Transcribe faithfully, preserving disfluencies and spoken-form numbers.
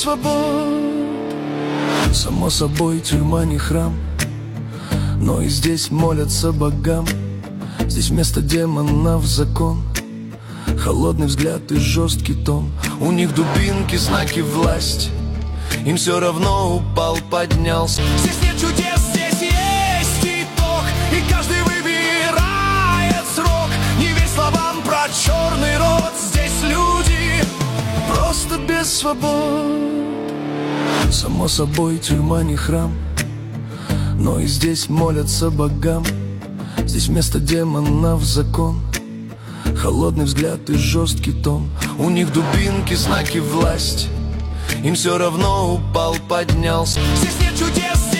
свобод. Само собой, тюрьма не храм, но и здесь молятся богам. Здесь вместо демонов закон, холодный взгляд и жесткий тон. У них дубинки, знаки власти, им все равно упал, поднялся. Здесь нет чудес, здесь есть итог, и каждый выбирает срок. Не верь словам про черный рот, здесь люди просто без свобод. Само собой, тюрьма не храм, но и здесь молятся богам. Здесь вместо демонов закон, холодный взгляд и жесткий тон. У них дубинки, знаки власти, им все равно упал, поднялся. Здесь нет чудес,